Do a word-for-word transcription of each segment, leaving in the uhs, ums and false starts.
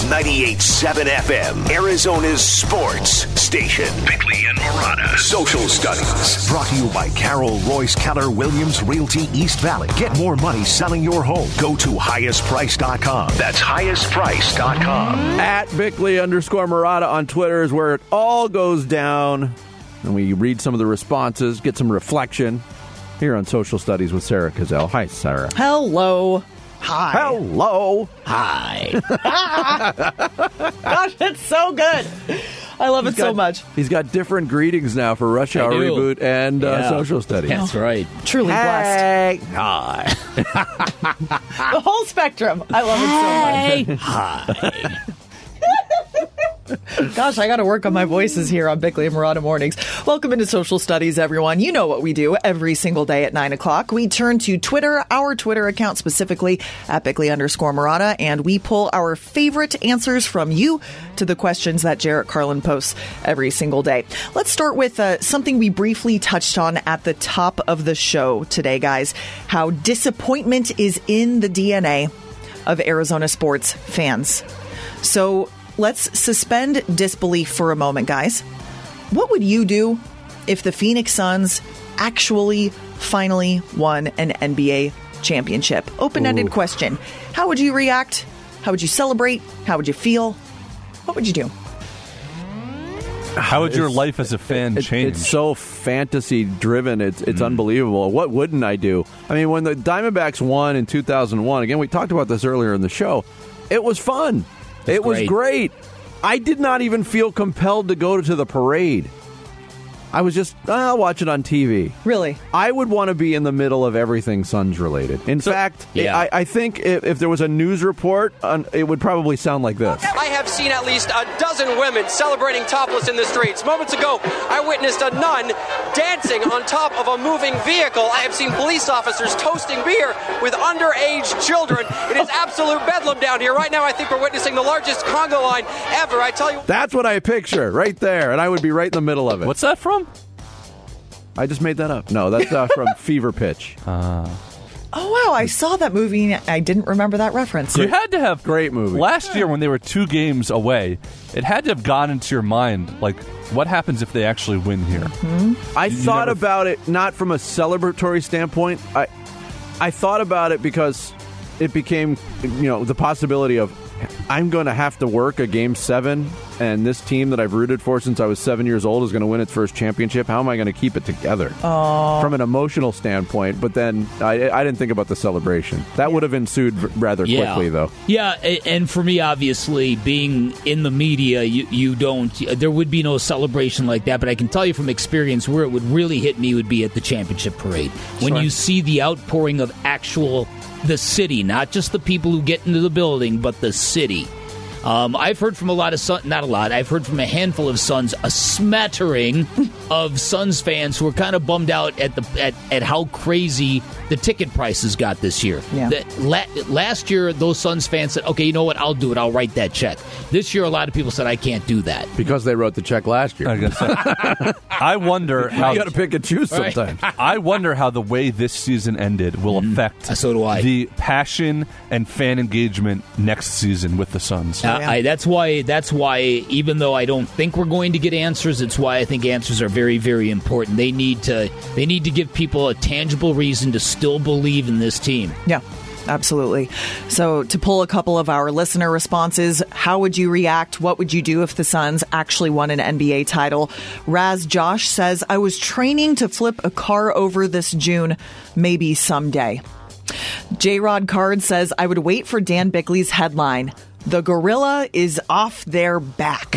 ninety-eight point seven F M, Arizona's sports station. Bickley and Marotta. Social Studies. Brought to you by Carol Royce Keller Williams Realty East Valley. Get more money selling your home. Go to highest price dot com. That's highest price dot com. At Bickley underscore Marotta on Twitter is where it all goes down. And we read some of the responses, get some reflection here on Social Studies with Sarah Cazell. Hi, Sarah. Hello. Hi. Hello. Hi. Gosh, it's so good. I love He's it so got, much. He's got different greetings now for Rush Hour Reboot and uh, yeah. Social Studies. That's right. Truly hey. blessed. Hi. The whole spectrum. I love Hey. it so much. Hi. Gosh, I got to work on my voices here on Bickley and Marotta Mornings. Welcome into Social Studies, everyone. You know what we do every single day at nine o'clock. We turn to Twitter, our Twitter account specifically, at Bickley underscore Marotta, and we pull our favorite answers from you to the questions that Jarrett Carlin posts every single day. Let's start with uh, something we briefly touched on at the top of the show today, guys. How disappointment is in the D N A of Arizona sports fans. So let's suspend disbelief for a moment, guys. What would you do if the Phoenix Suns actually finally won an N B A championship? Open-ended Ooh. question. How would you react? How would you celebrate? How would you feel? What would you do? How would your it's, life as a fan it, change? It's so fantasy-driven. It's it's mm. unbelievable. What wouldn't I do? I mean, when the Diamondbacks won in two thousand one, again, we talked about this earlier in the show, it was fun. It was great. great. I did not even feel compelled to go to the parade. I was just, I'll watch it on T V. Really? I would want to be in the middle of everything Suns related. In so, fact, yeah. I, I think if, if there was a news report, on, it would probably sound like this. I have seen at least a dozen women celebrating topless in the streets. Moments ago, I witnessed a nun dancing on top of a moving vehicle. I have seen police officers toasting beer with underage children. It is absolute bedlam down here. Right now, I think we're witnessing the largest conga line ever. I tell you. That's what I picture right there, and I would be right in the middle of it. What's that from? I just made that up. No, that's uh, from Fever Pitch. Uh, oh, wow. I saw that movie. I didn't remember that reference. You had to have... Great movie. Last year, when they were two games away, it had to have gone into your mind, like, what happens if they actually win here? Mm-hmm. I you, thought you never... about it not from a celebratory standpoint. I, I thought about it because it became, you know, the possibility of I'm going to have to work a game seven, and this team that I've rooted for since I was seven years old is going to win its first championship. How am I going to keep it together? Aww. From an emotional standpoint, but then I, I didn't think about the celebration. That yeah. would have ensued rather yeah. quickly, though. Yeah, and for me, obviously, being in the media, you, you don't, there would be no celebration like that, but I can tell you from experience where it would really hit me would be at the championship parade. When sure. you see the outpouring of actual, the city, not just the people who get into the building, but the city. Um, I've heard from a lot of Suns, not a lot, I've heard from a handful of Suns, a smattering of Suns fans who are kind of bummed out at the at, at how crazy the ticket prices got this year. Yeah. The, la, last year, those Suns fans said, okay, you know what, I'll do it, I'll write that check. This year, a lot of people said, I can't do that. Because they wrote the check last year. I, guess so. I wonder how... You got to pick and choose sometimes. Right. I wonder how the way this season ended will mm, affect so do I. the passion and fan engagement next season with the Suns. Uh, I, that's why. That's why. Even though I don't think we're going to get answers, it's why I think answers are very, very important. They need to. They need to give people a tangible reason to still believe in this team. Yeah. Absolutely. So to pull a couple of our listener responses, how would you react? What would you do if the Suns actually won an N B A title? Raz Josh says, I was training to flip a car over this June, maybe someday. J-Rod Card says, I would wait for Dan Bickley's headline. The gorilla is off their back.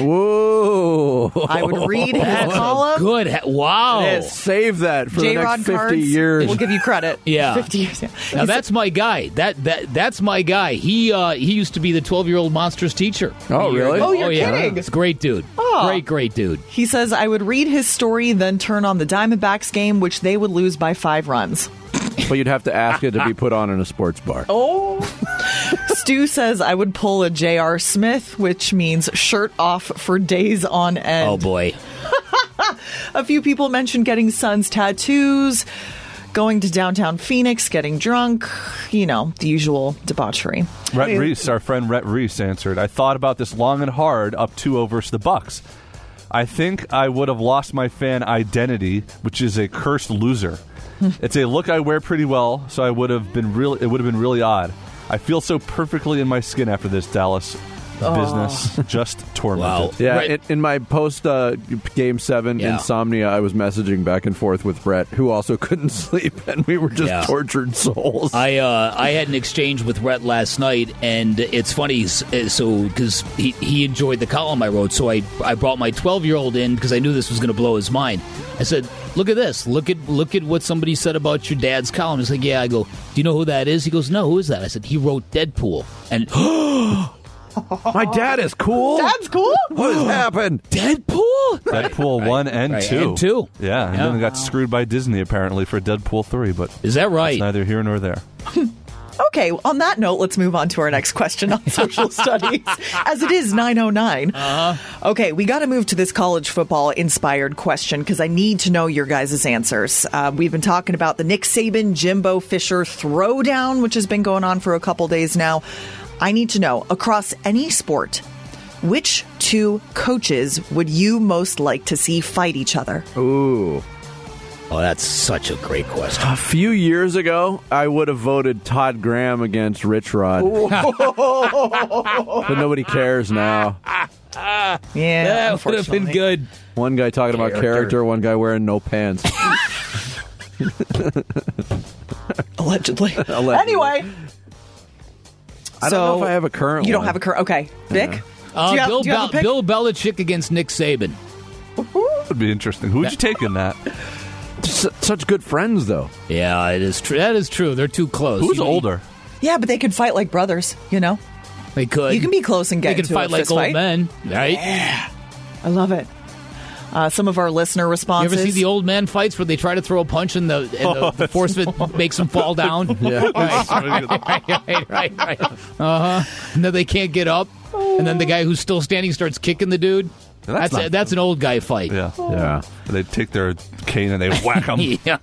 Whoa. I would read his column. Good. Wow. Yeah, save that for J-Rod the next fifty Cards, years. We'll give you credit. Yeah. fifty years. Yeah. Now, that's my guy. That that That's my guy. He uh, he used to be the twelve-year-old Monsters teacher. Oh, really? Oh, you're oh, yeah. kidding. It's a great dude. Oh. Great, great dude. He says, I would read his story, then turn on the Diamondbacks game, which they would lose by five runs. But you'd have to ask it to be put on in a sports bar. Oh. Stu says, I would pull a J R. Smith, which means shirt off for days on end. Oh, boy. A few people mentioned getting Suns tattoos. going to downtown Phoenix, getting drunk, you know, the usual debauchery. Rhett Hey, Reese, our friend Rhett Reese, answered, I thought about this long and hard up two oh versus the Bucks. I think I would have lost my fan identity, which is a cursed loser. It's a look I wear pretty well, so I would have been real. It would have been really odd. I feel so perfectly in my skin after this Dallas business. Just tormented. Yeah, Right. in, in my post uh, Game Seven Yeah. insomnia, I was messaging back and forth with Brett, who also couldn't sleep, and we were just Yeah. tortured souls. I uh, I had an exchange with Rhett last night, and it's funny. s- So because he, he enjoyed the column I wrote, so I I brought my twelve year old in because I knew this was going to blow his mind. I said, "Look at this! Look at look at what somebody said about your dad's column." He's like, "Yeah." I go, "Do you know who that is?" He goes, "No, who is that?" I said, "He wrote Deadpool." And My dad is cool. That's cool. What has happened? Deadpool, Deadpool one and Right, two. and two. Yeah, and Yeah. then got screwed by Disney apparently for Deadpool three, but Is that right? it's neither here nor there. Okay, on that note, let's move on to our next question on social studies, as it is nine oh nine. Uh-huh. Okay, we got to move to this college football inspired question because I need to know your guys' answers. Uh, we've been talking about the Nick Saban, Jimbo Fisher throwdown, which has been going on for a couple days now. I need to know, across any sport, which two coaches would you most like to see fight each other? Ooh. Oh, that's such a great question. A few years ago, I would have voted Todd Graham against Rich Rod. But nobody cares now. Yeah, That would have been unfortunately. good. One guy talking about Character. character, one guy wearing no pants. Allegedly. Allegedly. Anyway. I don't know if I have a current You don't one. have a current. Okay. Vic? Uh, Do you have- Bill, do you have a Bel- pick? Bill Belichick against Nick Saban. Would be interesting. Who'd you take in that? S- such good friends, though. Yeah, it is true. That is true. They're too close. Who's You- older? Yeah, but they could fight like brothers, you know? They could. You can be close and get They can into fight a like fist old fight. men, right? I love it. Uh, some of our listener You responses. ever see the old man fights where they try to throw a punch and the, and the, the force of it makes them fall down? Yeah. right, right, right, right. Uh huh. And then they can't get up, and then the guy who's still standing starts kicking the dude. That's That's not- a, that's an old guy fight. Yeah. Yeah. They take their cane and they whack them. Yeah.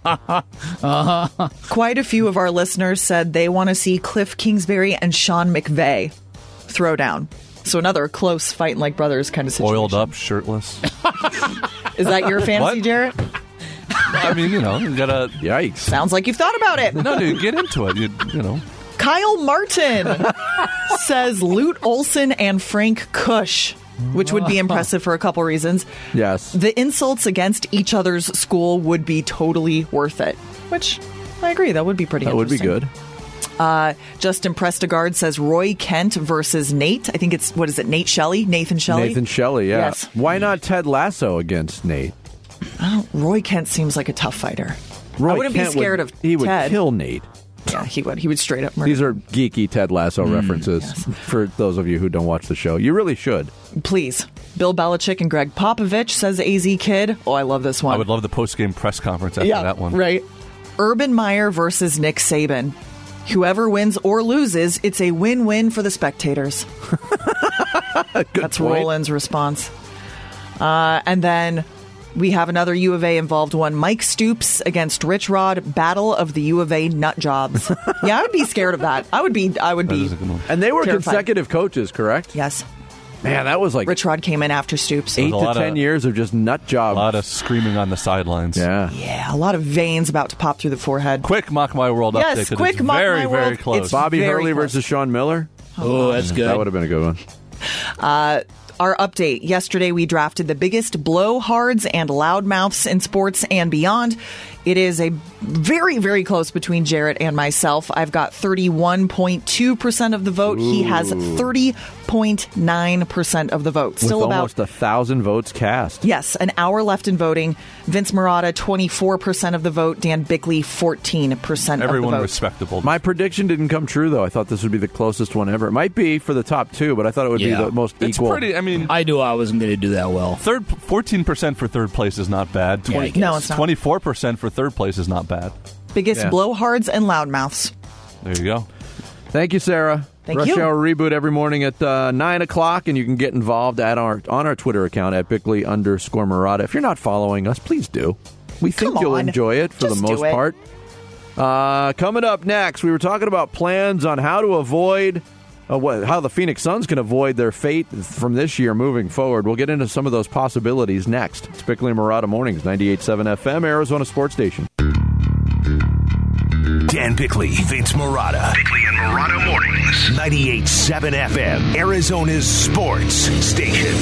Quite a few of our listeners said they want to see Cliff Kingsbury and Sean McVay throw down. So another close fighting like brothers kind of situation. Oiled up, shirtless. Is that your fantasy, What? Jarrett? I mean, you know, you gotta. Yikes. Sounds like you've thought about it. No, dude, get into it. You, you know. Kyle Martin says Lute Olson and Frank Kush, which would be impressive for a couple reasons. Yes. The insults against each other's school would be totally worth it, which I agree. That would be pretty That would be interesting. good. Uh, Justin Prestegard says Roy Kent versus Nate. I think it's, what is it, Nate Shelley? Nathan Shelley? Nathan Shelley, yeah. Yes. Why not Ted Lasso against Nate? I don't, Roy Kent seems like a tough fighter. Roy I wouldn't Kent be scared would, of He would Ted. kill Nate. Yeah, he would. He would straight up murder. These are geeky Ted Lasso references for those of you who don't watch the show. You really should. Please. Bill Belichick and Greg Popovich, says A Z Kid. Oh, I love this one. I would love the post game press conference after yeah, that one. right. Urban Meyer versus Nick Saban. Whoever wins or loses, it's a win-win for the spectators. That's point. Roland's response. Uh, and then we have another U of A involved one. Mike Stoops against Rich Rod, Battle of the U of A nut jobs. Yeah, I would be scared of that. I would be. I would That be. is a good one. And they were Terrified. consecutive coaches, correct? Yes, Man, that was like Rich Rod came in after Stoops. eight a to lot ten of- years of just nut A jobs. lot of screaming on the sidelines. yeah. Yeah, a lot of veins about to pop through the forehead. Quick Mock My World Yes, update. 'cause quick it's Mock very, My very World. close. It's- Bobby Very Hurley close. versus Sean Miller. Oh, that's good. That would have been a good one. Our update. Yesterday, we drafted the biggest blowhards and loudmouths in sports and beyond. It is a very, very close between Jarrett and myself. I've got thirty-one point two percent of the vote. He has thirty point nine percent of the vote. Still With about almost a thousand votes cast. Yes, an hour left in voting. Vince Marotta, twenty-four percent of the vote. Dan Bickley, fourteen percent of the Everyone vote. respectable. My prediction didn't come true, though. I thought this would be the closest one ever. It might be for the top two, but I thought it would Yeah. be the most it's equal. pretty. I mean, I knew I wasn't going to do that well. third, fourteen percent for third place is not bad. Yeah, I Twenty, guess. No, it's not. twenty-four percent for third place is not bad. Biggest Yeah. blowhards and loudmouths. There you go. Thank you, Sarah. Thank Rush you. Hour Reboot every morning at uh, nine o'clock, and you can get involved at our on our Twitter account at Bickley underscore Marotta. If you're not following us, please do. We think Come you'll on. enjoy it for Just the do most it. part. Uh, coming up next, we were talking about plans on how to avoid, uh, what, how the Phoenix Suns can avoid their fate from this year moving forward. We'll get into some of those possibilities next. It's Bickley and Marotta Mornings, ninety-eight point seven F M, Arizona Sports Station. Dan Bickley, Vince Marotta. Bickley and Marotta Mornings, ninety-eight point seven F M, Arizona's sports station.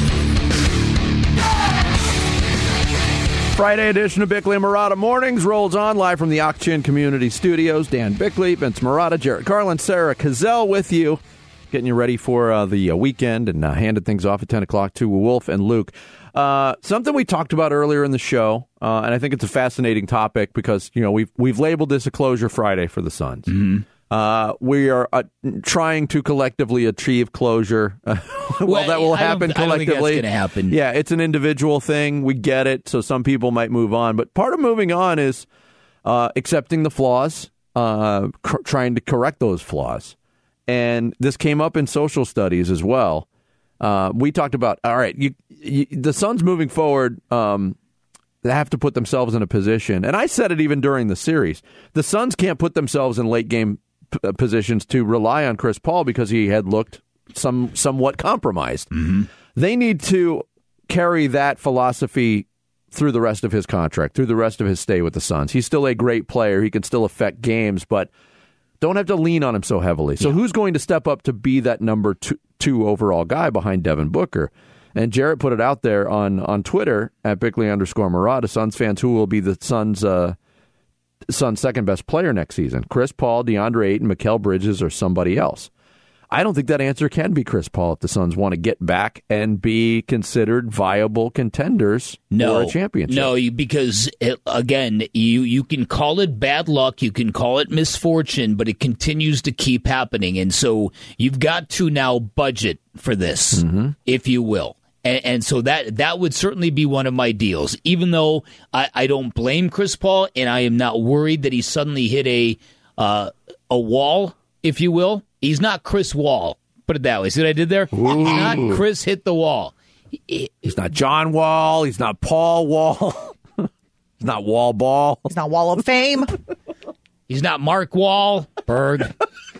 Friday edition of Bickley and Marotta Mornings rolls on live from the Ak-Chin Community Studios. Dan Bickley, Vince Marotta, Jarrett Carlin, Sarah Cazell with you, getting you ready for uh, the uh, weekend and uh, handed things off at ten o'clock to Wolf and Luke. Uh, something we talked about earlier in the show, uh, and I think it's a fascinating topic because you know we've we've labeled this a closure Friday for the Suns. Mm-hmm. Uh, we are uh, trying to collectively achieve closure. well, well, that will I happen don't, collectively. I don't think that's going to happen. Yeah, it's an individual thing. We get it. So some people might move on, but part of moving on is uh, accepting the flaws, uh, cr- trying to correct those flaws, and this came up in social studies as well. Uh, we talked about, all right, you, you, the Suns moving forward, um, they have to put themselves in a position. And I said it even during the series. The Suns can't put themselves in late game p- positions to rely on Chris Paul because he had looked some somewhat compromised. Mm-hmm. They need to carry that philosophy through the rest of his contract, through the rest of his stay with the Suns. He's still a great player. He can still affect games, but don't have to lean on him so heavily. So yeah. Who's going to step up to be that number two, two overall guy behind Devin Booker? And Jarrett put it out there on, on Twitter at Bickley underscore Marotta, Suns fans, who will be the Suns' uh, Suns' second best player next season. Chris Paul, DeAndre Ayton, Mikal Bridges, or somebody else. I don't think that answer can be Chris Paul if the Suns want to get back and be considered viable contenders no, for a championship. No, because, it, again, you, you can call it bad luck, you can call it misfortune, but it continues to keep happening. And so you've got to now budget for this, mm-hmm. if you will. And, and so that that would certainly be one of my deals, even though I, I don't blame Chris Paul, and I am not worried that he suddenly hit a uh, a wall, if you will. He's not Chris Wall. Put it that way. See what I did there? Ooh. He's not Chris hit the wall. He's not John Wall. He's not Paul Wall. He's not Wall Ball. He's not Wall of Fame. He's not Mark Wahlberg.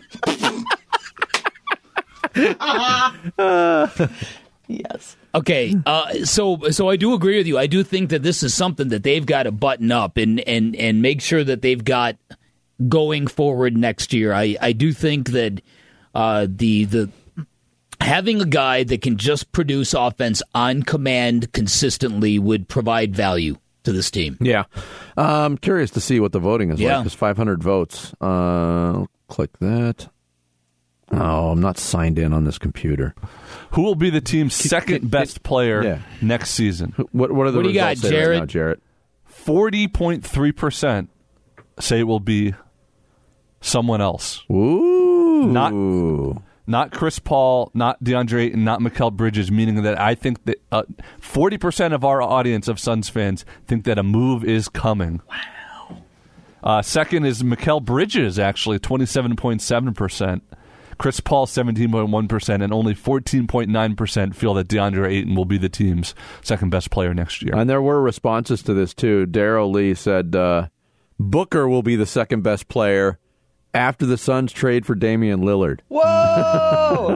uh, yes. Okay, uh, so so I do agree with you. I do think that this is something that they've got to button up and, and, and make sure that they've got going forward next year. I, I do think that uh, the the having a guy that can just produce offense on command consistently would provide value to this team. Yeah. Uh, I'm curious to see what the voting is yeah. like. There's five hundred votes. Uh, I'll click that. Oh, I'm not signed in on this computer. Who will be the team's second best player yeah. next season? What, what are the what do you results got, Jarrett? Right now, Jarrett? forty point three percent say it will be someone else. Ooh. Not, not Chris Paul, not DeAndre Ayton, not Mikal Bridges, meaning that I think that uh, forty percent of our audience of Suns fans think that a move is coming. Wow. Uh, second is Mikal Bridges, actually, twenty-seven point seven percent. Chris Paul, seventeen point one percent, and only fourteen point nine percent feel that DeAndre Ayton will be the team's second best player next year. And there were responses to this, too. Darryl Lee said uh, Booker will be the second best player after the Suns trade for Damian Lillard. Whoa!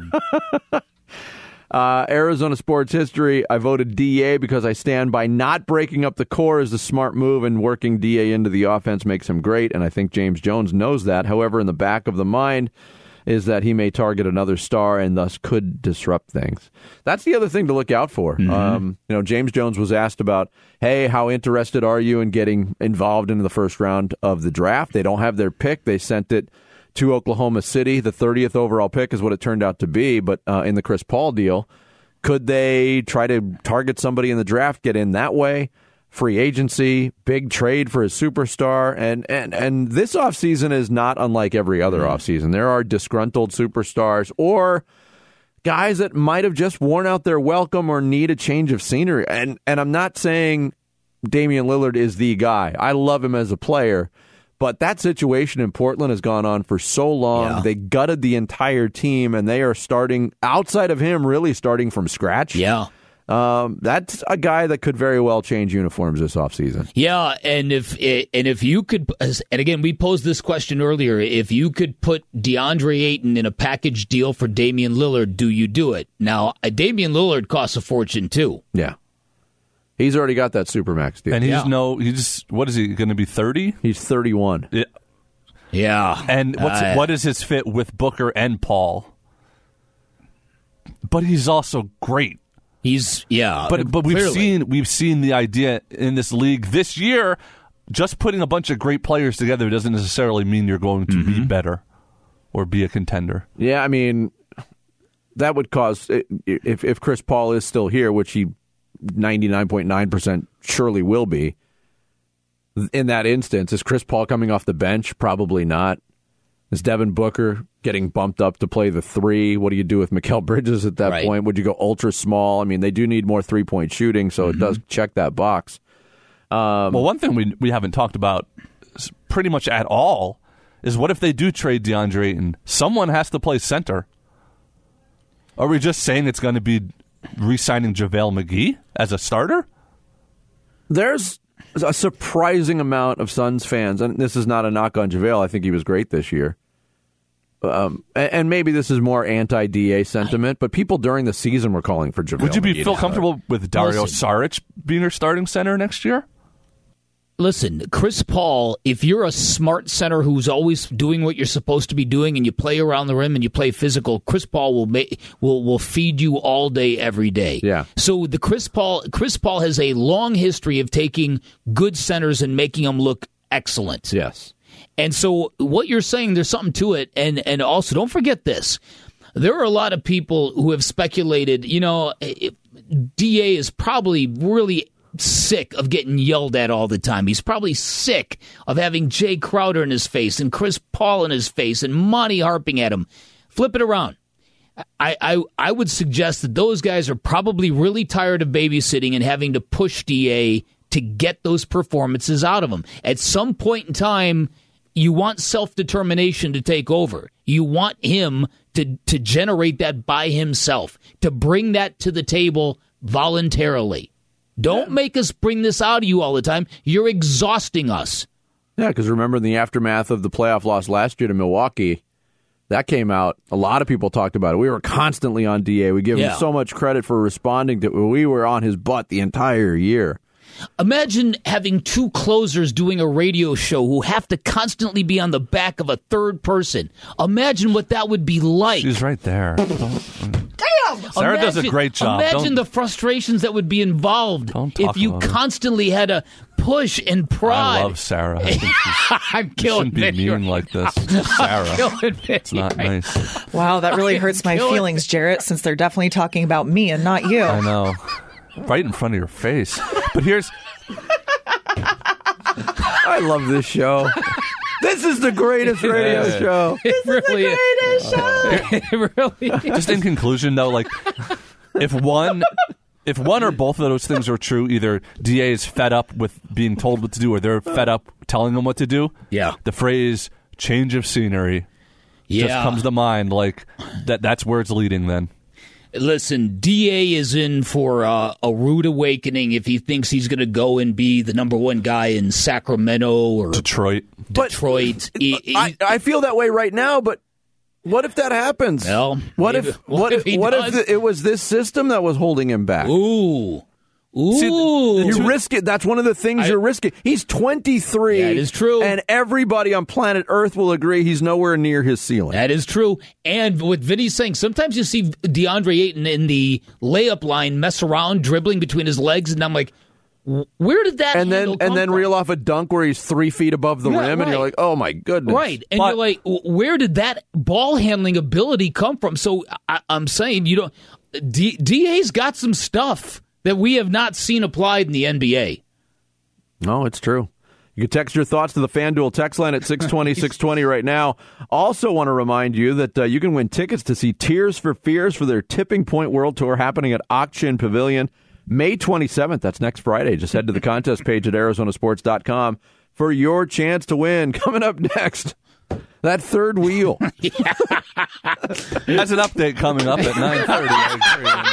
uh, Arizona sports history, I voted D A because I stand by not breaking up the core is the smart move, and working D A into the offense makes him great, and I think James Jones knows that. However, in the back of the mind is that he may target another star and thus could disrupt things. That's the other thing to look out for. Mm-hmm. Um, you know, James Jones was asked about, hey, how interested are you in getting involved in the first round of the draft? They don't have their pick. They sent it to Oklahoma City. The thirtieth overall pick is what it turned out to be, but uh, in the Chris Paul deal, could they try to target somebody in the draft, get in that way? Free agency, big trade for a superstar, and, and, and this offseason is not unlike every other mm-hmm. offseason. There are disgruntled superstars or guys that might have just worn out their welcome or need a change of scenery. And and I'm not saying Damian Lillard is the guy. I love him as a player, but that situation in Portland has gone on for so long. Yeah. They gutted the entire team, and they are starting, outside of him, really starting from scratch. Yeah. Um, that's a guy that could very well change uniforms this offseason. Yeah, and if and if you could, and again, we posed this question earlier, if you could put DeAndre Ayton in a package deal for Damian Lillard, do you do it? Now, Damian Lillard costs a fortune, too. Yeah. He's already got that Supermax deal. And he's Yeah. no, he's, what is he, going to be thirty? He's thirty-one. Yeah. Yeah. And what's, Uh, what is his fit with Booker and Paul? But he's also great. He's, yeah. But but we've clearly. seen we've seen the idea in this league this year. Just putting a bunch of great players together doesn't necessarily mean you're going to mm-hmm. be better or be a contender. Yeah, I mean, that would cause, if if Chris Paul is still here, which he ninety-nine point nine percent surely will be, in that instance, is Chris Paul coming off the bench? Probably not. Is Devin Booker getting bumped up to play the three? What do you do with Mikal Bridges at that right. point? Would you go ultra small? I mean, they do need more three-point shooting, so mm-hmm. it does check that box. Um, well, one thing we we haven't talked about pretty much at all is what if they do trade DeAndre Ayton? Someone has to play center. Are we just saying it's going to be re-signing JaVale McGee as a starter? There's a surprising amount of Suns fans, and this is not a knock on JaVale. I think he was great this year. Um, and, and maybe this is more anti-D A sentiment, but people during the season were calling for JaVale. Would you be McGee feel comfortable with Dario Listen. Saric being your starting center next year? Listen, Chris Paul, if you're a smart center who's always doing what you're supposed to be doing and you play around the rim and you play physical, Chris Paul will make, will will feed you all day, every day. Yeah. So the Chris Paul Chris Paul has a long history of taking good centers and making them look excellent. Yes. And so what you're saying, there's something to it. And, and also, don't forget this. There are a lot of people who have speculated, you know, D A is probably really sick of getting yelled at all the time. He's probably sick of having Jay Crowder in his face and Chris Paul in his face and Monty harping at him. Flip it around. I, I I would suggest that those guys are probably really tired of babysitting and having to push D A to get those performances out of him. At some point in time, you want self-determination to take over. You want him to, to generate that by himself, to bring that to the table voluntarily. Don't make us bring this out of you all the time. You're exhausting us. Yeah, because remember in the aftermath of the playoff loss last year to Milwaukee, that came out. A lot of people talked about it. We were constantly on D A. We give Yeah. him so much credit for responding to it. We were on his butt the entire year. Imagine having two closers doing a radio show who have to constantly be on the back of a third person. Imagine what that would be like. She's right there. Damn! Sarah does a great job. Imagine Don't- the frustrations that would be involved Don't talk if you about her. constantly had to push and prod. I love Sarah. I think she's, I'm you killing shouldn't be Vinny. mean like this. Sarah. Killing It's not Vinny. nice. Wow, that really hurts my Kill it. feelings, Jarrett, since they're definitely talking about me and not you. I know. Right in front of your face. But here's I love this show. This is the greatest radio Yeah. show. It really is. Greatest show. It really is. just in conclusion though, like if one if one or both of those things are true, either D A is fed up with being told what to do or they're fed up telling them what to do. Yeah. The phrase change of scenery Yeah. just comes to mind, like that that's where it's leading then. Listen, D A is in for uh, a rude awakening if he thinks he's going to go and be the number one guy in Sacramento or Detroit. Detroit. He- he- I, I feel that way right now, but what if that happens? Well, what maybe- if what, what if if he what if does? the, it was this system that was holding him back? Ooh. Ooh. See, You risk it. That's one of the things I- you're risking. He's twenty-three. That is true. And everybody on planet Earth will agree he's nowhere near his ceiling. That is true. And what Vinny's saying, sometimes you see DeAndre Ayton in the layup line mess around, dribbling between his legs, and I'm like, where did that and then handle and come then from? reel off a dunk where he's three feet above the Yeah, rim, and you're right. like, oh my goodness. Right. And But- you're like, where did that ball handling ability come from? So I, I'm saying, you know, D, DA's got some stuff that we have not seen applied in the N B A. No, it's true. You can text your thoughts to the FanDuel text line at six twenty, six twenty right now. Also want to remind you that uh, you can win tickets to see Tears for Fears for their Tipping Point World Tour happening at Auction Pavilion May twenty-seventh. That's next Friday. Just head to the contest page at Arizona Sports dot com for your chance to win. Coming up next, that third wheel. That's an update coming up at nine thirty.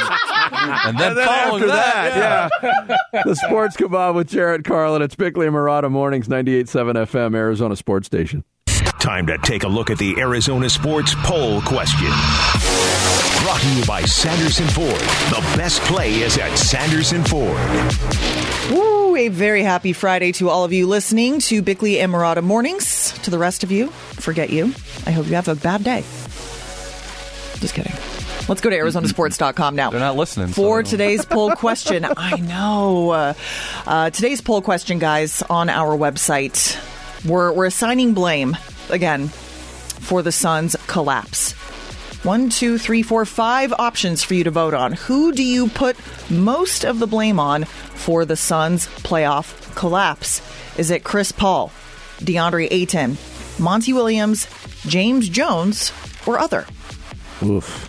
and then, And then following after that, that, yeah. The Sports Kebab with Jarrett Carlin. It's Bickley and Murata Mornings, ninety-eight point seven F M, Arizona Sports Station. Time to take a look at the Arizona Sports Poll Question. Brought to you by Sanderson Ford. The best play is at Sanderson Ford. Woo, a very happy Friday to all of you listening to Bickley and Murata Mornings. To the rest of you, forget you. I hope you have a bad day. Just kidding. Let's go to Arizona Sports dot com now. They're not listening. For so today's poll question. I know. Uh, uh, today's poll question, guys, on our website. We're, we're assigning blame, again, for the Suns' collapse. One, two, three, four, five options for you to vote on. Who do you put most of the blame on for the Suns' playoff collapse? Is it Chris Paul, DeAndre Ayton, Monty Williams, James Jones, or other? Oof.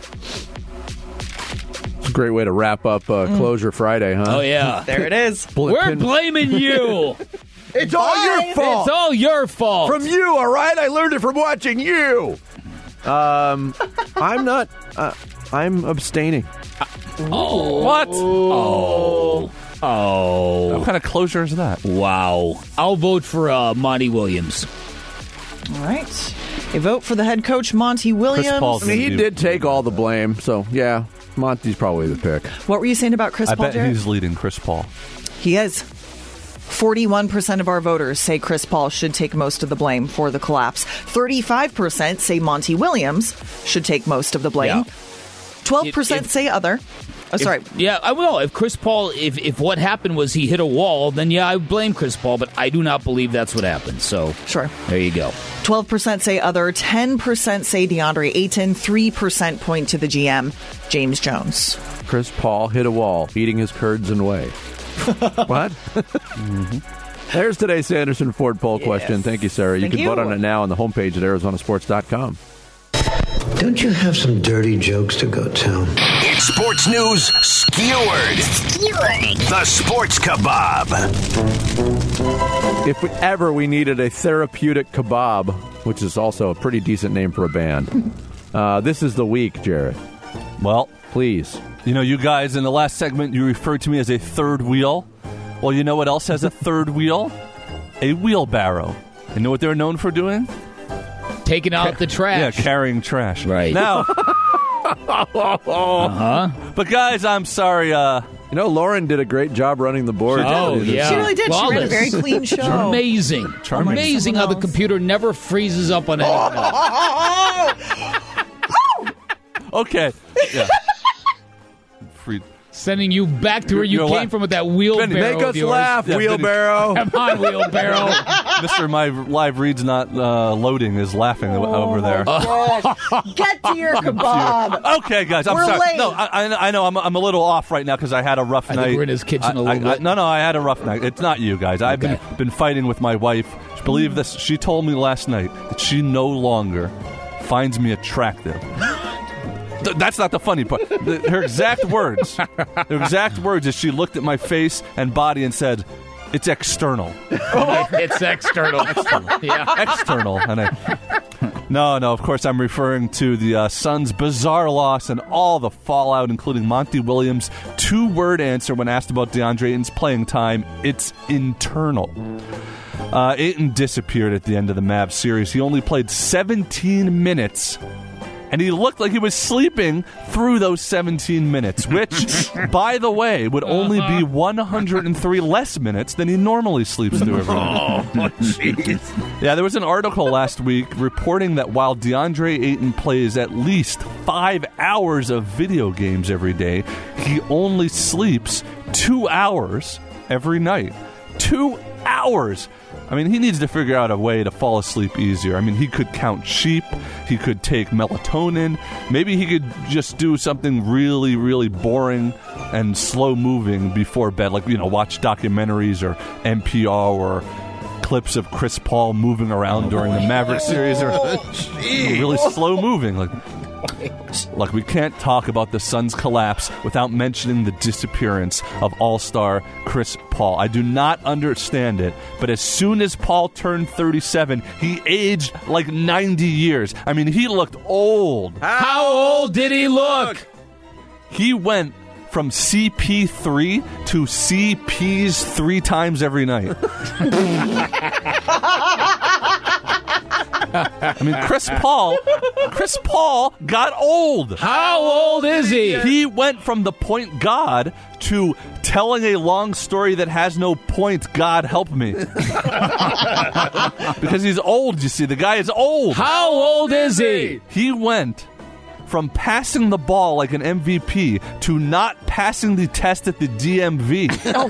It's a great way to wrap up uh, Closure Friday, huh? Oh, yeah. There it is. We're blaming you. It's all your fault. It's all your fault. From you, all right? I learned it from watching you. Um, I'm not. Uh, I'm abstaining. Oh. What? Oh. Oh. What kind of closure is that? Wow. I'll vote for uh, Monty Williams. All right. A vote for the head coach, Monty Williams. Paul's I mean, he You- did take all the blame, so yeah, Monty's probably the pick. What were you saying about Chris I Paul, bet Jared? he's leading Chris Paul. He is. forty-one percent of our voters say Chris Paul should take most of the blame for the collapse. thirty-five percent say Monty Williams should take most of the blame. Yeah. twelve percent If- say other. Oh, sorry. If, yeah, I will. If Chris Paul, if, if what happened was he hit a wall, then yeah, I blame Chris Paul, but I do not believe that's what happened. So, Sure. there you go. twelve percent say other. ten percent say DeAndre Ayton. three percent point to the G M, James Jones. Chris Paul hit a wall, eating his curds and whey. What? mm-hmm. There's today's Sanderson Ford poll question. Yes. Thank you, Sarah. You Thank can you. vote on it now on the homepage at Arizona Sports dot com. Don't you have some dirty jokes to go tell? It's sports news skewered. The Sports Kebab. If we, ever we needed a therapeutic kebab, which is also a pretty decent name for a band, uh, this is the week, Jared. Well, Please. you know, you guys, in the last segment, you referred to me as a third wheel. Well, you know what else has a third wheel? A wheelbarrow. You know what they're known for doing? Taking out the trash. Yeah, carrying trash. Right. Now, Uh-huh. but guys, I'm sorry. Uh, You know, Lauren did a great job running the board. Oh, yeah. She really did. She ran a Flawless. very clean show. Amazing. Charming. Amazing how the Someone else. computer never freezes up on anything. okay. Yeah. Free. Sending you back to where you You're came la- from with that wheelbarrow Make of us yours. laugh, Yeah, wheelbarrow. Come on, wheelbarrow. Mister My live read's not uh, loading is laughing o- over there. Get to your kebab. Okay, guys, I'm We're sorry. late. No, I, I I know I'm, I'm a little off right now because I had a rough I night. think we're in his kitchen I- a little I- I- bit. no, no, I had a rough night. It's not you guys. I've Okay. been been fighting with my wife. Believe this. She told me last night that she no longer finds me attractive. Th- That's not the funny part. The- her exact words, her exact words is she looked at my face and body and said, "It's external." It's external. Yeah. external. And I, no, no, of course I'm referring to the uh, Suns' bizarre loss and all the fallout, including Monty Williams' two-word answer when asked about DeAndre Ayton's playing time. It's internal. Uh, Ayton disappeared at the end of the Mavs series. He only played seventeen minutes. And he looked like he was sleeping through those seventeen minutes, which, by the way, would only be one hundred three less minutes than he normally sleeps through every night. Oh, jeez. Yeah, there was an article last week reporting that while DeAndre Ayton plays at least five hours of video games every day, he only sleeps two hours every night. Two hours! I mean, he needs to figure out a way to fall asleep easier. I mean, he could count sheep. He could take melatonin. Maybe he could just do something really, really boring and slow-moving before bed, like, you know, watch documentaries or N P R or clips of Chris Paul moving around during the Maverick series or really slow-moving. Like, Like, we can't talk about the Suns' collapse without mentioning the disappearance of all-star Chris Paul. I do not understand it, but as soon as Paul turned thirty-seven, he aged like ninety years. I mean, he looked old. How old did he look? He went from C P three to C Ps three times every night. I mean, Chris Paul, Chris Paul got old. How old is he? He went from the point God to telling a long story that has no point. God help me. Because he's old, you see. The guy is old. How old is he? He went from passing the ball like an M V P to not passing the test at the D M V. Oh.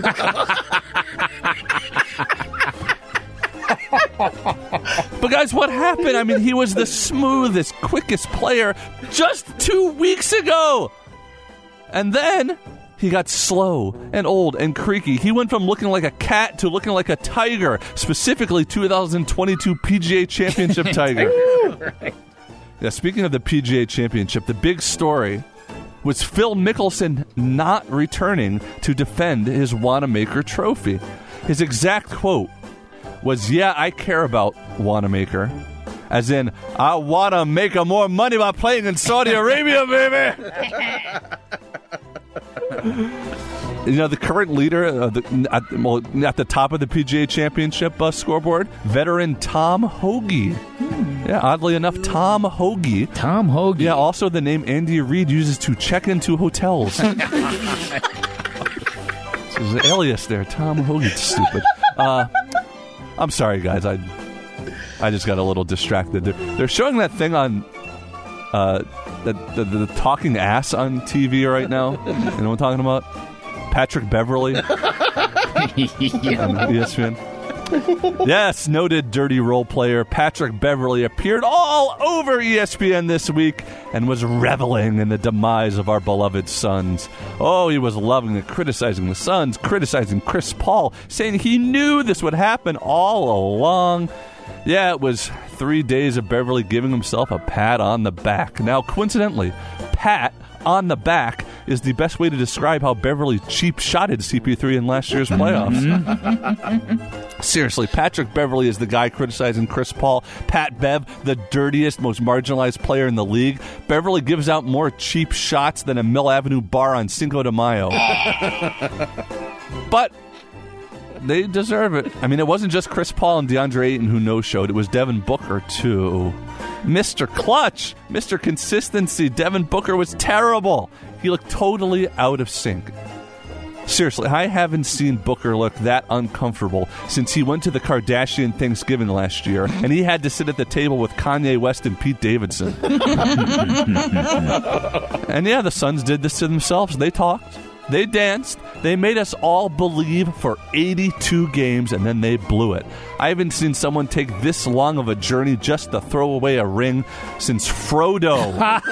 But guys, what happened? I mean, he was the smoothest, quickest player just two weeks ago. And then he got slow and old and creaky. He went from looking like a cat to looking like a tiger, specifically two thousand twenty-two P G A Championship tiger. Yeah, speaking of the P G A Championship, the big story was Phil Mickelson not returning to defend his Wanamaker trophy. His exact quote was, "Yeah, I care about Wanamaker." As in, I want to make more money by playing in Saudi Arabia, baby. You know, the current leader uh, the, at, well, at the top of the P G A Championship uh, scoreboard, veteran Tom Hoge. Hmm. Yeah, oddly enough, Tom Hoge. Tom Hoge. Yeah, also the name Andy Reid uses to check into hotels. There's an alias there, Tom Hoge. It's stupid. Uh, I'm sorry, guys. I I just got a little distracted. They're, they're showing that thing on uh, the, the, the talking ass on T V right now. You know what I'm talking about? Patrick Beverly. Yeah. On E S P N. Yes, noted dirty role player Patrick Beverly appeared all over E S P N this week and was reveling in the demise of our beloved Suns. Oh, he was loving it, criticizing the Suns, criticizing Chris Paul, saying he knew this would happen all along. Yeah, it was three days of Beverly giving himself a pat on the back. Now, coincidentally, pat on the back is the best way to describe how Beverly cheap-shotted C P three in last year's playoffs. Seriously, Patrick Beverly is the guy criticizing Chris Paul. Pat Bev, the dirtiest, most marginalized player in the league. Beverly gives out more cheap shots than a Mill Avenue bar on Cinco de Mayo. But they deserve it. I mean, it wasn't just Chris Paul and DeAndre Ayton who no-showed. It was Devin Booker, too. Mister Clutch, Mister Consistency. Devin Booker was terrible. He looked totally out of sync. Seriously, I haven't seen Booker look that uncomfortable since he went to the Kardashian Thanksgiving last year, and he had to sit at the table with Kanye West and Pete Davidson. And yeah, the Suns did this to themselves. They talked. They danced. They made us all believe for eighty-two games, and then they blew it. I haven't seen someone take this long of a journey just to throw away a ring since Frodo.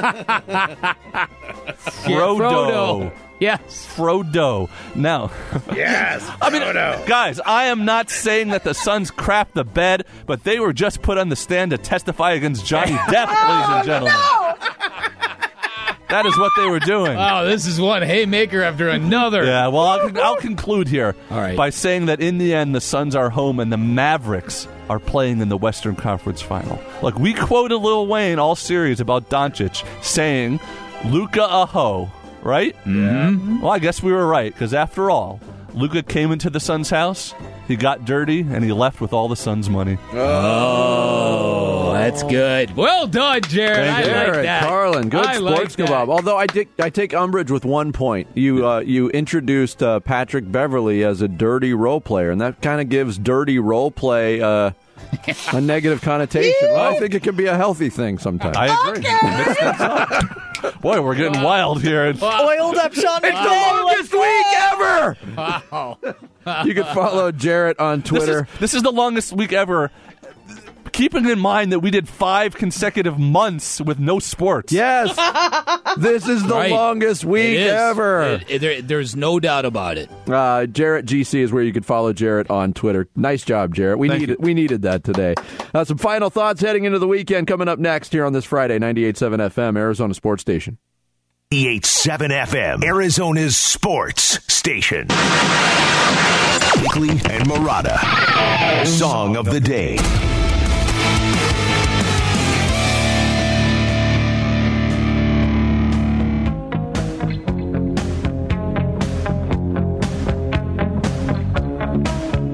Frodo. Yeah, Frodo. Yes. Frodo. Now, yes, I mean, guys, I am not saying that the Suns crapped the bed, but they were just put on the stand to testify against Johnny Depp, ladies and gentlemen. No! That is what they were doing. Oh, this is one haymaker after another. Yeah, well, I'll, I'll conclude here All right. by saying that in the end, the Suns are home and the Mavericks are playing in the Western Conference Final. Like, we quoted Lil Wayne all series about Doncic saying, Luka a hoe, right? Mm-hmm. Well, I guess we were right, because after all, Luka came into the Suns' house, he got dirty, and he left with all the Suns' money. Oh, that's good. Well done, Jared. I like Jared that. Carlin, good I sports like kebab. that. Although I take I take umbrage with one point. You uh, you introduced uh, Patrick Beverly as a dirty role player, and that kind of gives dirty role play uh, a negative connotation. Well, I think it can be a healthy thing sometimes. I agree. Mix things up. Boy, we're getting wild here. Oiled up Sean It's the McVay. longest week ever. Wow. You can follow Jarrett on Twitter. This is, this is the longest week ever. Keeping in mind that we did five consecutive months with no sports. Yes, this is the Right. longest week It is. ever. It- it- there- there's no doubt about it. Uh, Jarrett G C is where you can follow Jarrett on Twitter. Nice job, Jarrett. We Thank needed you. we needed that today. Uh, some final thoughts heading into the weekend coming up next here on this Friday, ninety-eight point seven F M, Arizona Sports Station. ninety-eight point seven F M, Arizona's sports station. Bickley and Murata. Song of the day.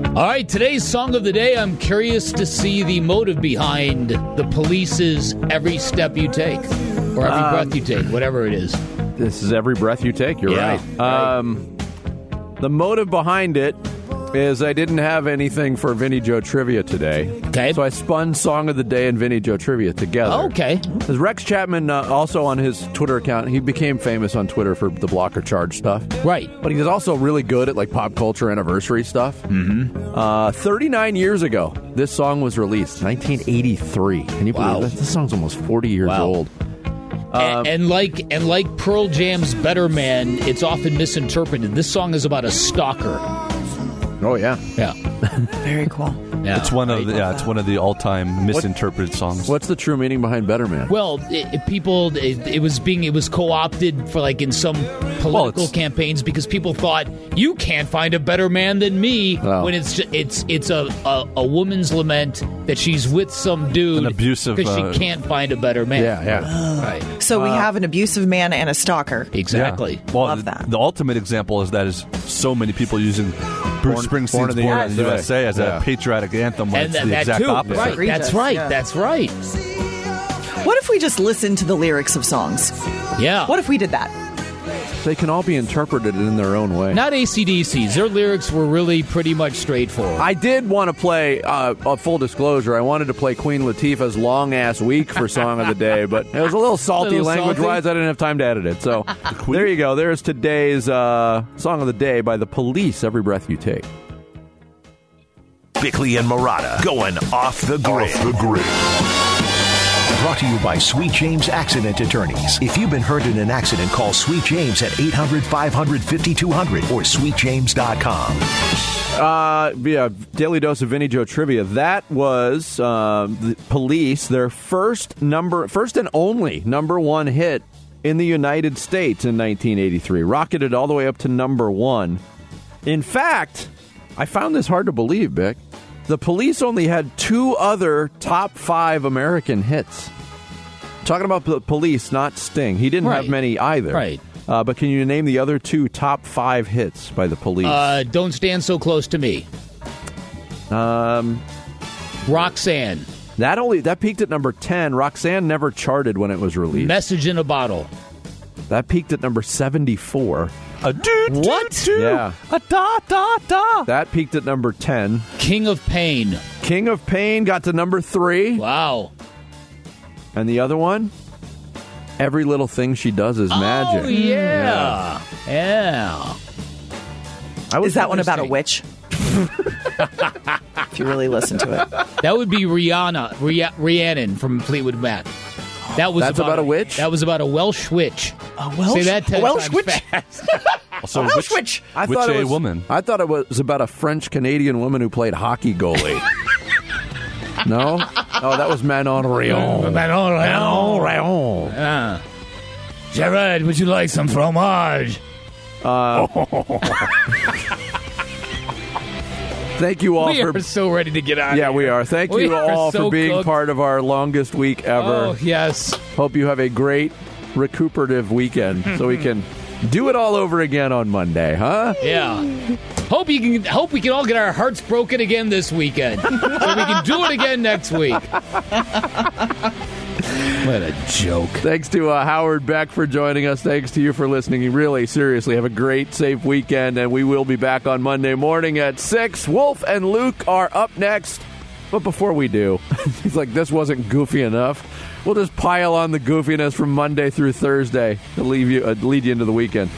All right, today's song of the day, I'm curious to see the motive behind the Police's Every Step You Take, or Every um, Breath You Take, whatever it is. This is Every Breath You Take, you're yeah, right. right. Um, the motive behind it is I didn't have anything for Vinnie Joe Trivia today. Okay. So I spun Song of the Day and Vinnie Joe Trivia together. Oh, okay. Because Rex Chapman, uh, also on his Twitter account, he became famous on Twitter for the blocker charge stuff. Right. But he's also really good at like pop culture anniversary stuff. Mm-hmm. Uh, thirty-nine years ago, this song was released, nineteen eighty-three. Can you believe wow. that? This song's almost forty years wow. old. Um, and, and like and like Pearl Jam's Better Man, it's often misinterpreted. This song is about a stalker. Oh yeah, yeah, very cool. Yeah, it's one of the, yeah, it's one of the all-time misinterpreted what, songs. What's the true meaning behind Better Man? Well, it, it, people, it, it was being it was co-opted for like in some political well, campaigns because people thought you can't find a better man than me. Oh. When it's just, it's it's a, a a woman's lament that she's with some dude, an abusive because uh, she can't find a better man. Yeah, yeah. Oh. Right. So uh, we have an abusive man and a stalker. Exactly. Yeah. Well, Love the, that. The ultimate example is that is so many people using Bruce Born, Springsteen's Born in the Born in the U S A as yeah. a patriotic anthem when and it's that, the that exact too. opposite. Right. Egregious, That's right. yeah. That's right. What if we just listened to the lyrics of songs? Yeah. What if we did that? They can all be interpreted in their own way. Not A C D C's. Their lyrics were really pretty much straightforward. I did want to play, uh, a full disclosure, I wanted to play Queen Latifah's Long Ass Week for Song of the Day, but it was a little salty little language-wise. salty. I didn't have time to edit it. So there you go. There's today's uh, Song of the Day by The Police, Every Breath You Take. Bickley and Marotta going off the grid. Off the grid. Brought to you by Sweet James Accident Attorneys. If you've been hurt in an accident, call Sweet James at eight hundred, five hundred, fifty-two hundred or sweet james dot com. Uh, yeah, Daily Dose of Vinnie Joe Trivia. That was uh, the Police, their first number, first and only number one hit in the United States in nineteen eighty-three. Rocketed all the way up to number one. In fact, I found this hard to believe, Bick. The Police only had two other top five American hits. Talking about the Police, not Sting. He didn't right. have many either. Right. Uh, but can you name the other two top five hits by the Police? Uh, Don't Stand So Close to Me. Um, Roxanne. That only that peaked at number ten. Roxanne never charted when it was released. Message in a Bottle. That peaked at number seventy-four. A doo, What? Doo, doo. Yeah. A da da da. That peaked at number ten. King of Pain. King of Pain got to number three. Wow. And the other one? Every Little Thing She Does Is Magic. Oh, yeah. Yeah. I was Is that one about a interesting. witch? If you really listen to it. That would be Rihanna, Rih- Rhiannon from Fleetwood Mac. That was That's about a witch? That was about a Welsh witch. A Welsh? Say that ten a Welsh times witch? fast. Also, Welsh which, witch. I which thought it a was, woman? I thought it was about a French-Canadian woman who played hockey goalie. No? Oh, that was Manon Rayon. Manon Rayon. Manon Rayon. Ah. Gerard, would you like some fromage? Uh, thank you all We for... are so ready to get out Yeah, of we here. are. Thank We you are all so for being cooked. part of our longest week ever. Oh, yes. Hope you have a great recuperative weekend so we can do it all over again on Monday, huh? Yeah. Hope you can. Hope we can all get our hearts broken again this weekend, so we can do it again next week. What a joke. Thanks to uh, Howard Beck for joining us. Thanks to you for listening. You really, seriously, have a great, safe weekend, and we will be back on Monday morning at six. Wolf and Luke are up next. But before we do, he's like, this wasn't goofy enough. We'll just pile on the goofiness from Monday through Thursday to leave you, uh, lead you into the weekend.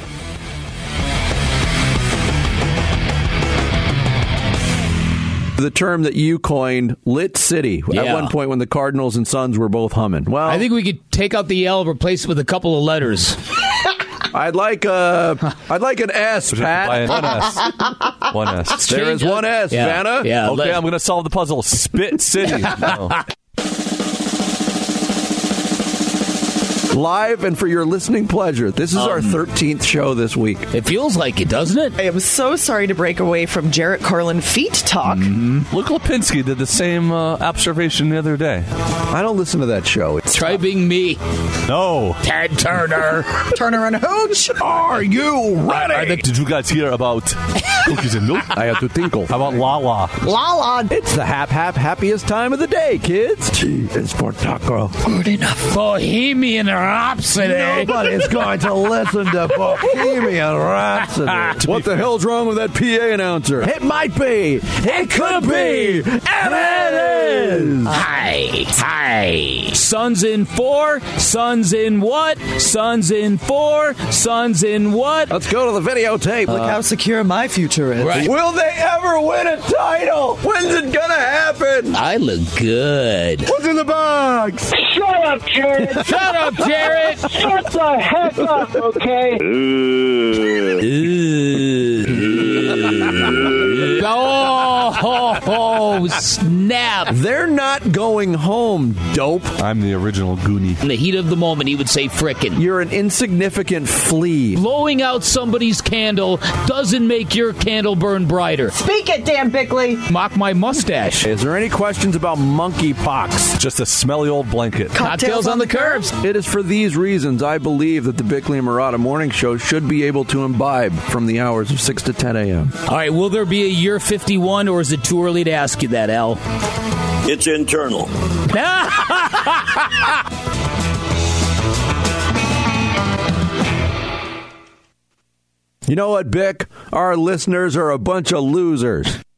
The term that you coined, Lit City, Yeah. at one point when the Cardinals and Suns were both humming. Well, I think we could take out the L, replace it with a couple of letters. I'd like a, I'd like an S, Pat. One S. One S. There is one S, Yeah. Vanna. Yeah. Okay, let- I'm going to solve the puzzle. Spit City. No. live and for your listening pleasure. This is Um, our thirteenth show this week. It feels like it, doesn't it? I am so sorry to break away from Jarrett Carlin feet talk. Mm-hmm. Luke Lipinski did the same uh, observation the other day. I don't listen to that show. It's Try being me. No. Ted Turner. Turner and Hooch. Are you ready? Did you guys hear about cookies and milk? I have to tinkle. How about Lala? Lala. It's the hap hap happiest time of the day, kids. T is for taco. Good enough. Bohemian Rhapsody. Nobody's going to listen to Bohemian Rhapsody. What the hell's wrong with that P A announcer? It might be. It could be. And it is. Hi. Hi. Sun's in four. Sun's in what? Sun's in four. Sun's in what? Let's go to the videotape. Look how secure my future is. Right. Will they ever win a title? When's it gonna happen? I look good. What's in the box? Shut up, Jared! Shut up, Jared. Shut the heck up, okay? oh, oh, oh, snap. They're not going home, dope. I'm the original Goonie. In the heat of the moment, he would say frickin'. You're an insignificant flea. Blowing out somebody's candle doesn't make your candle burn brighter. Speak it, Dan Bickley. Mock my mustache. Is there any questions about monkeypox? Just a smelly old blanket. Cocktails on the curbs. It is for these reasons I believe that the Bickley and Murata morning show should be able to imbibe from the hours of six to ten a.m. All right, will there be a year fifty-one, or is it too early to ask you that, Al? It's internal. You know what, Bick? Our listeners are a bunch of losers.